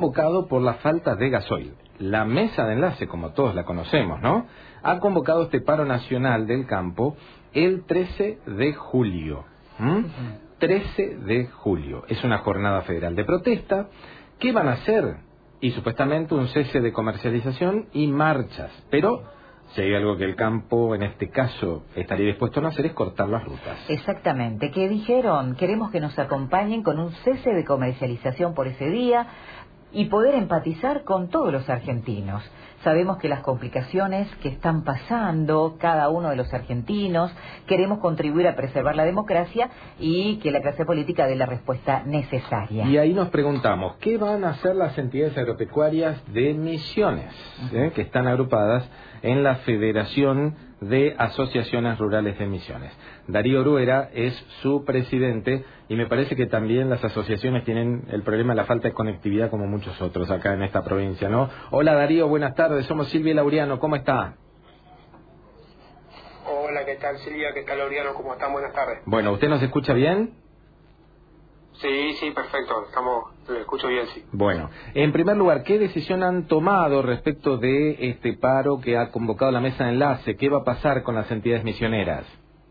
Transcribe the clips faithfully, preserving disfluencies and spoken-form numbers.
convocado por la falta de gasoil. La mesa de enlace, como todos la conocemos, ¿no?, ha convocado este paro nacional del campo el trece de julio. ¿Mm? Uh-huh. trece de julio. Es una jornada federal de protesta. ¿Qué van a hacer? Y supuestamente un cese de comercialización y marchas. Pero si hay algo que el campo, en este caso, estaría dispuesto a no hacer, es cortar las rutas. Exactamente. ¿Qué dijeron? Queremos que nos acompañen con un cese de comercialización por ese día y poder empatizar con todos los argentinos. Sabemos que las complicaciones que están pasando cada uno de los argentinos, queremos contribuir a preservar la democracia y que la clase política dé la respuesta necesaria. Y ahí nos preguntamos, ¿qué van a hacer las entidades agropecuarias de Misiones, eh, que están agrupadas en la Federación de Asociaciones Rurales de Misiones? Darío Oruera es su presidente y me parece que también las asociaciones tienen el problema de la falta de conectividad como muchos otros acá en esta provincia, ¿no? Hola Darío, buenas tardes, somos Silvia y Laureano, ¿cómo está? Hola, ¿qué tal Silvia? ¿Qué tal Laureano? ¿Cómo están? Buenas tardes. Bueno, ¿usted nos escucha bien? Sí, sí, perfecto, estamos, lo escucho bien, sí. Bueno, en primer lugar, ¿qué decisión han tomado respecto de este paro que ha convocado la mesa de enlace? ¿Qué va a pasar con las entidades misioneras?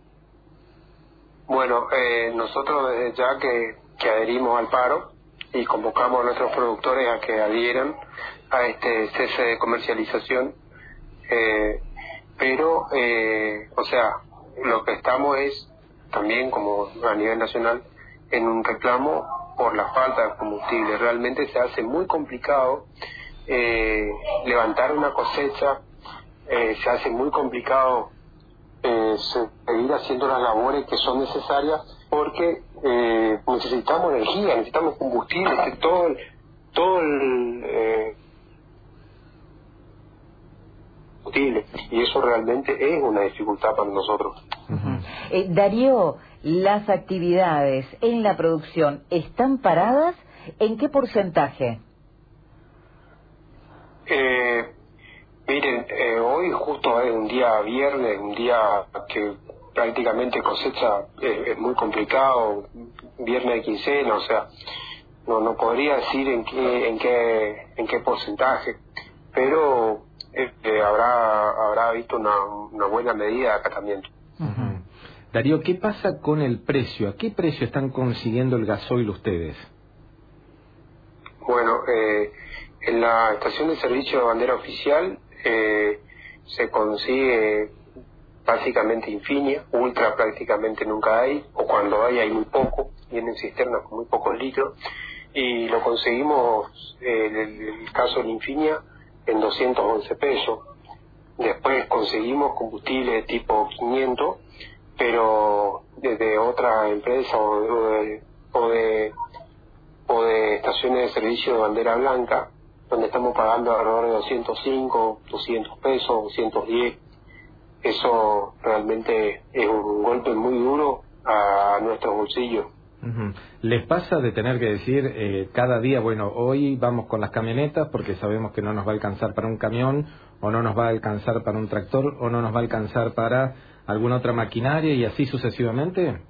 Bueno, eh, nosotros desde ya que, que adherimos al paro y convocamos a nuestros productores a que adhieran a este cese de comercialización, eh, pero, eh, o sea, lo que estamos es también, como a nivel nacional, en un reclamo por la falta de combustible. Realmente se hace muy complicado eh, levantar una cosecha, eh, se hace muy complicado eh, seguir haciendo las labores que son necesarias porque eh, necesitamos energía, necesitamos combustible, que todo el, todo el eh, combustible, y eso realmente es una dificultad para nosotros. Uh-huh. eh, Darío, ¿las actividades en la producción están paradas? ¿En qué porcentaje? Eh, miren, eh, hoy justo es un día viernes, un día que prácticamente cosecha es, es muy complicado, viernes de quincena, o sea, no no podría decir en qué en qué en qué porcentaje, pero eh, habrá habrá visto una, una buena medida de acatamiento. Uh-huh. Darío, ¿qué pasa con el precio? ¿A qué precio están consiguiendo el gasoil ustedes? Bueno, eh, en la estación de servicio de bandera oficial eh, se consigue básicamente Infinia, Ultra prácticamente nunca hay, o cuando hay hay muy poco, vienen cisternas con muy pocos litros, y lo conseguimos, eh, el, el caso de Infinia, en doscientos once pesos. Después conseguimos combustible de tipo quinientos, pero desde otra empresa o de, o de o de estaciones de servicio de bandera blanca, donde estamos pagando alrededor de doscientos cinco, doscientos pesos, doscientos diez. Eso realmente es un golpe muy duro a nuestros bolsillos. Uh-huh. ¿Les pasa de tener que decir eh, cada día, bueno, hoy vamos con las camionetas porque sabemos que no nos va a alcanzar para un camión, o no nos va a alcanzar para un tractor, o no nos va a alcanzar para alguna otra maquinaria, y así sucesivamente?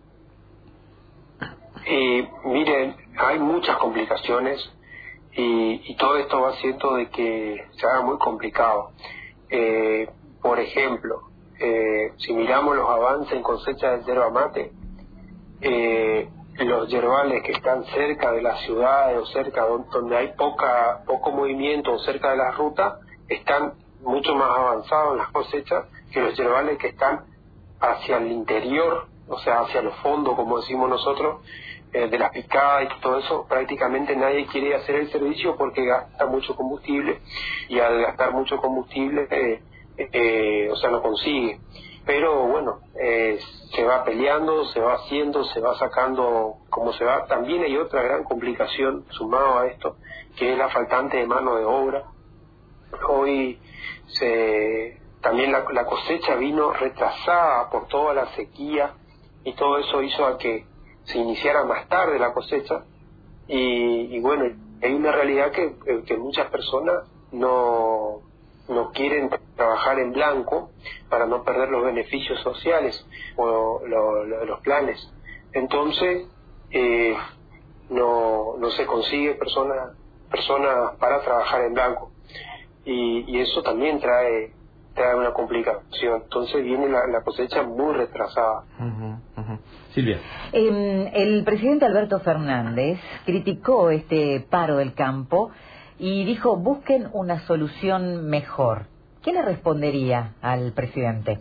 Y miren, hay muchas complicaciones y, y todo esto va haciendo de que se haga muy complicado. Eh, por ejemplo, eh, si miramos los avances en cosecha de yerba mate, eh, los yerbales que están cerca de las ciudades o cerca donde hay poca poco movimiento o cerca de las rutas están mucho más avanzados en las cosechas que los yerbales que están hacia el interior, o sea, hacia los fondos, como decimos nosotros, eh, de las picadas y todo eso. Prácticamente nadie quiere hacer el servicio porque gasta mucho combustible, y al gastar mucho combustible, eh, eh, o sea, no consigue. Pero bueno, eh, se va peleando, se va haciendo, se va sacando como se va. También hay otra gran complicación sumado a esto, que es la faltante de mano de obra. Hoy se también la, la cosecha vino retrasada por toda la sequía, y todo eso hizo a que se iniciara más tarde la cosecha, y, y bueno, hay una realidad que, que muchas personas no no quieren trabajar en blanco para no perder los beneficios sociales o lo, lo, los planes. Entonces eh, no no se consigue personas personas para trabajar en blanco, y, y eso también trae trae una complicación. Entonces viene la, la cosecha muy retrasada. Uh-huh, uh-huh. Silvia. Eh, el presidente Alberto Fernández criticó este paro del campo y dijo: busquen una solución mejor. ¿Qué le respondería al presidente?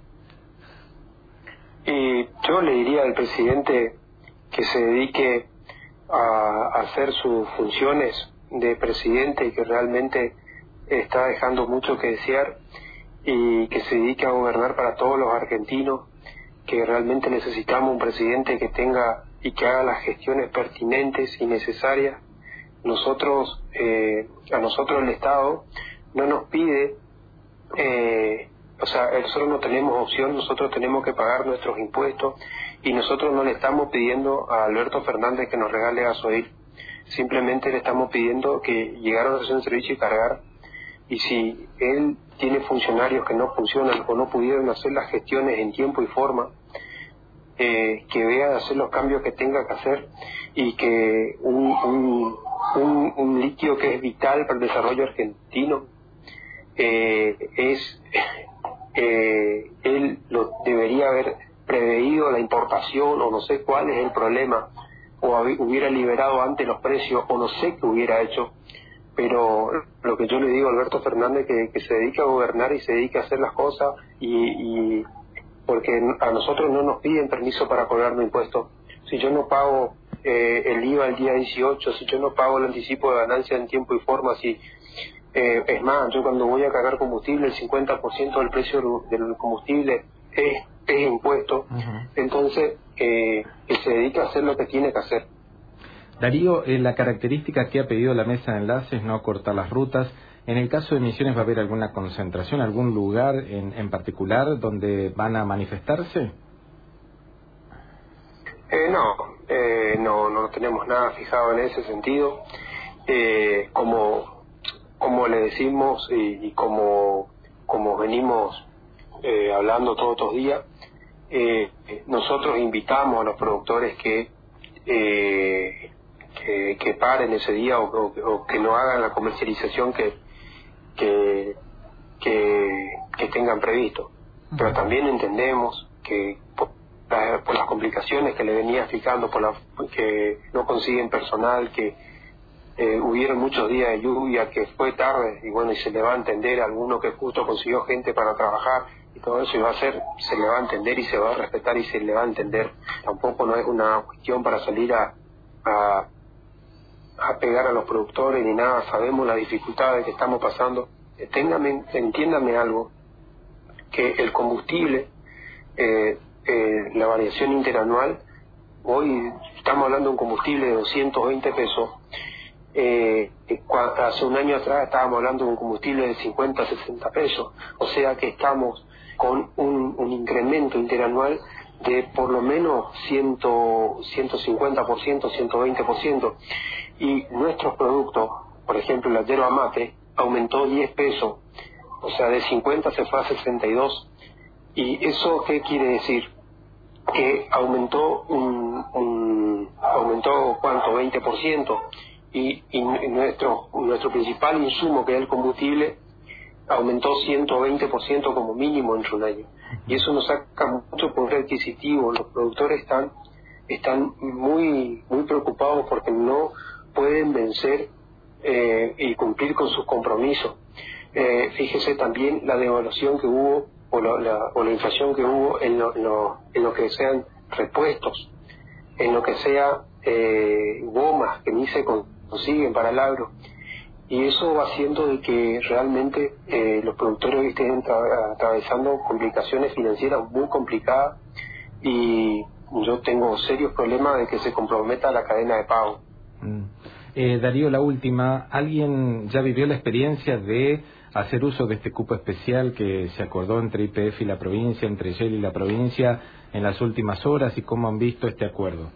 Y yo le diría al presidente que se dedique a, a hacer sus funciones de presidente, y que realmente está dejando mucho que desear, y que se dedique a gobernar para todos los argentinos, que realmente necesitamos un presidente que tenga y que haga las gestiones pertinentes y necesarias. Nosotros, eh, a nosotros el Estado no nos pide, eh, o sea, nosotros no tenemos opción, nosotros tenemos que pagar nuestros impuestos, y nosotros no le estamos pidiendo a Alberto Fernández que nos regale gasoil, simplemente le estamos pidiendo que llegara a una estación de servicio y cargar. Y si él tiene funcionarios que no funcionan o no pudieron hacer las gestiones en tiempo y forma, eh, que vea de hacer los cambios que tenga que hacer, y que un, un, un, un litio que es vital para el desarrollo argentino, eh, es eh, él lo debería haber preveído la importación, o no sé cuál es el problema, o hubiera liberado antes los precios, o no sé qué hubiera hecho. Pero lo que yo le digo a Alberto Fernández, que, que se dedique a gobernar y se dedique a hacer las cosas, y, y porque a nosotros no nos piden permiso para cobrarnos impuestos. Si yo no pago eh, el I V A el día dieciocho, si yo no pago el anticipo de ganancia en tiempo y forma, si eh, es más, yo cuando voy a cargar combustible, el cincuenta por ciento del precio del combustible es, es impuesto. Uh-huh. Entonces eh, que se dedique a hacer lo que tiene que hacer. Darío, eh, la característica que ha pedido la mesa de enlace es no acortar las rutas. En el caso de Misiones, ¿va a haber alguna concentración, algún lugar en, en particular donde van a manifestarse? Eh, no, eh, no, no tenemos nada fijado en ese sentido. Eh, como, como le decimos y, y como, como venimos eh, hablando todos los días, eh, nosotros invitamos a los productores que... Eh, Que, que paren ese día, o, o, o que no hagan la comercialización que que, que, que tengan previsto. Pero también entendemos que por, la, por las complicaciones que le venía explicando, por la, que no consiguen personal, que eh, hubieron muchos días de lluvia, que fue tarde, y bueno, y se le va a entender a alguno que justo consiguió gente para trabajar, y todo eso, y va a ser, se le va a entender y se va a respetar y se le va a entender. Tampoco no es una cuestión para salir a, a a pegar a los productores ni nada. Sabemos las dificultades que estamos pasando. Téngame, entiéndame algo, que el combustible, eh, eh, la variación interanual, hoy estamos hablando de un combustible de doscientos veinte pesos, eh, hace un año atrás estábamos hablando de un combustible de cincuenta, sesenta pesos, o sea que estamos con un, un incremento interanual de por lo menos cien, ciento cincuenta por ciento, ciento veinte por ciento, y nuestros productos, por ejemplo la yerba mate, aumentó diez pesos, o sea de cincuenta se fue a sesenta y dos, y eso ¿qué quiere decir? Que aumentó un, un aumentó cuánto, veinte por ciento, y, y nuestro, nuestro principal insumo, que es el combustible, aumentó ciento veinte por ciento como mínimo entre un año, y eso nos saca mucho poder adquisitivo. Los productores están están muy muy preocupados porque no pueden vencer eh, y cumplir con sus compromisos. Eh, fíjese también la devaluación que hubo, o la, la, o la inflación que hubo en lo, en lo, en lo que sean repuestos, en lo que sea eh, gomas que ni se consiguen para el agro. Y eso va haciendo de que realmente eh, los productores estén tra- atravesando complicaciones financieras muy complicadas, y yo tengo serios problemas de que se comprometa la cadena de pago. Mm. Eh, Darío, la última, ¿alguien ya vivió la experiencia de hacer uso de este cupo especial que se acordó entre I P F y la provincia, entre Shell y la provincia en las últimas horas, y cómo han visto este acuerdo?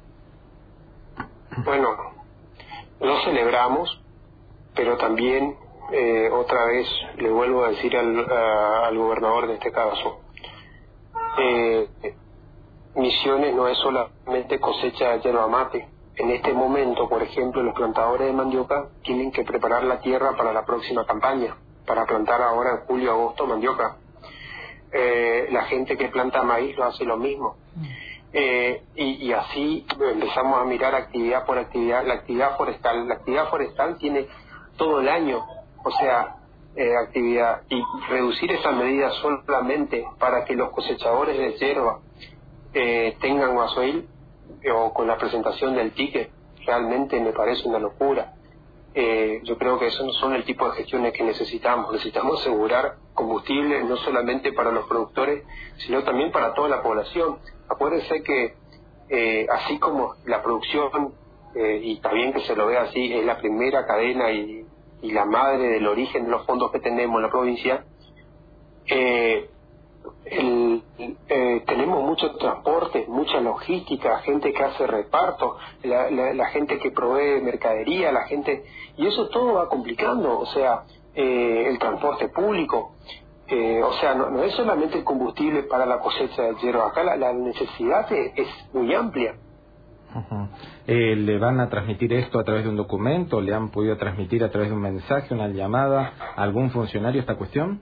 Bueno, lo celebramos, pero también eh, otra vez le vuelvo a decir al, a, al gobernador de este caso, eh, Misiones no es solamente cosecha de yerba mate, en este momento, por ejemplo, los plantadores de mandioca tienen que preparar la tierra para la próxima campaña, para plantar ahora en julio, agosto mandioca. Eh, la gente que planta maíz lo hace lo mismo. Eh, y, y así empezamos a mirar actividad por actividad. La actividad forestal, la actividad forestal tiene todo el año, o sea, eh, actividad. Y reducir esa medida solamente para que los cosechadores de hierba eh, tengan gasoil, o con la presentación del ticket, realmente me parece una locura. Eh, yo creo que esos no son el tipo de gestiones que necesitamos. Necesitamos asegurar combustible no solamente para los productores, sino también para toda la población. Acuérdense que eh, así como la producción, eh, y está bien que se lo vea así, es la primera cadena y, y la madre del origen de los fondos que tenemos en la provincia, eh, El, eh, tenemos mucho transporte, mucha logística, gente que hace reparto, la, la, la gente que provee mercadería, la gente, y eso todo va complicando, o sea, eh, el transporte público, eh, o sea, no, no es solamente el combustible para la cosecha del hierro, acá la, la necesidad es, es muy amplia. Uh-huh. eh, ¿Le van a transmitir esto a través de un documento? ¿Le han podido transmitir a través de un mensaje, una llamada a algún funcionario esta cuestión?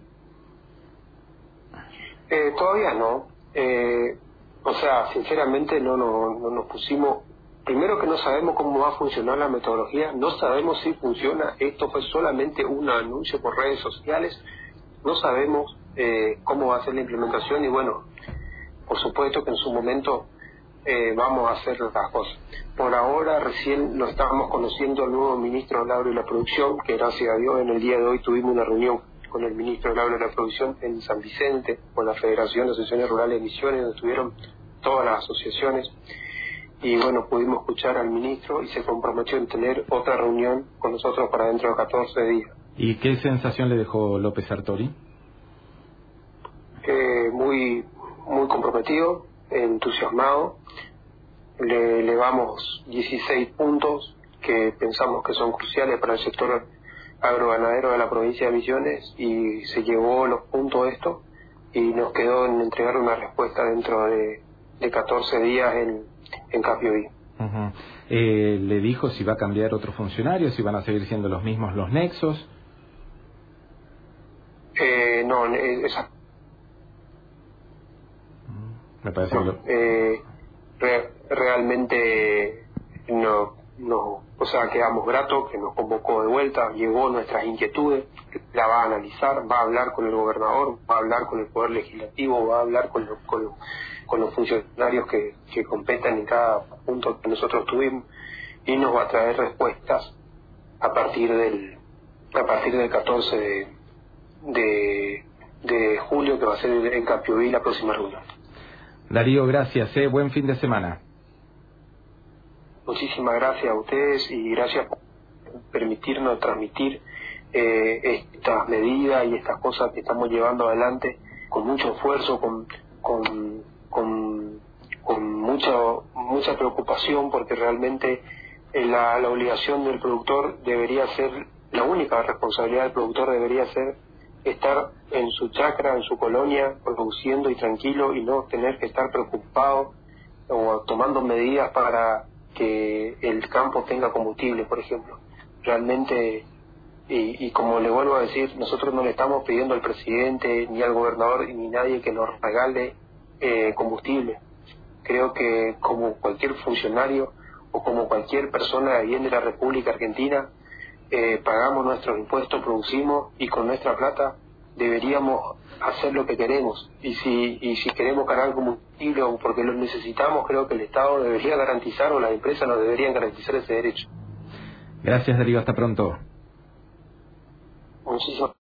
Eh, todavía no. Eh, o sea, sinceramente no, no, no nos pusimos... Primero que no sabemos cómo va a funcionar la metodología, no sabemos si funciona, esto fue solamente un anuncio por redes sociales, no sabemos eh, cómo va a ser la implementación y bueno, por supuesto que en su momento eh, vamos a hacer las cosas. Por ahora recién lo estábamos conociendo al nuevo ministro del Agro y la Producción, que gracias a Dios en el día de hoy tuvimos una reunión con el ministro del Agro y la Producción en San Vicente, con la Federación de Asociaciones Rurales de Misiones, donde estuvieron todas las asociaciones, y bueno, pudimos escuchar al ministro y se comprometió en tener otra reunión con nosotros para dentro de catorce días. ¿Y qué sensación le dejó López Sartori? Eh, muy, muy comprometido, entusiasmado, le elevamos dieciséis puntos que pensamos que son cruciales para el sector agroganadero de la provincia de Misiones y se llevó los puntos de esto y nos quedó en entregar una respuesta dentro de, de catorce días en, en Capioí. Uh-huh. eh, ¿Le dijo si va a cambiar otro funcionario, si van a seguir siendo los mismos los nexos? Eh, no, esa... Me parece no, que lo... eh, re, realmente no, no, o sea, quedamos gratos que nos convocó de vuelta, llevó nuestras inquietudes, la va a analizar, va a hablar con el gobernador, va a hablar con el Poder Legislativo, va a hablar con, lo, con, lo, con los funcionarios que, que competen en cada punto que nosotros tuvimos y nos va a traer respuestas a partir del a partir del catorce de, de, de julio, que va a ser en Capioí la próxima reunión. Darío, gracias, ¿eh? Buen fin de semana. Muchísimas gracias a ustedes y gracias por permitirnos transmitir eh, estas medidas y estas cosas que estamos llevando adelante con mucho esfuerzo, con con, con, con mucha, mucha preocupación, porque realmente eh, la, la obligación del productor debería ser, la única responsabilidad del productor debería ser estar en su chacra, en su colonia, produciendo y tranquilo y no tener que estar preocupado o tomando medidas para que el campo tenga combustible, por ejemplo. Realmente, y, y como le vuelvo a decir, nosotros no le estamos pidiendo al presidente, ni al gobernador, ni nadie que nos regale eh, combustible. Creo que como cualquier funcionario o como cualquier persona de bien de la República Argentina, eh, pagamos nuestros impuestos, producimos y con nuestra plata deberíamos hacer lo que queremos. Y si y si queremos cargar combustible o porque lo necesitamos, creo que el Estado debería garantizar o las empresas nos deberían garantizar ese derecho. Gracias, Darío. Hasta pronto. Muchísimas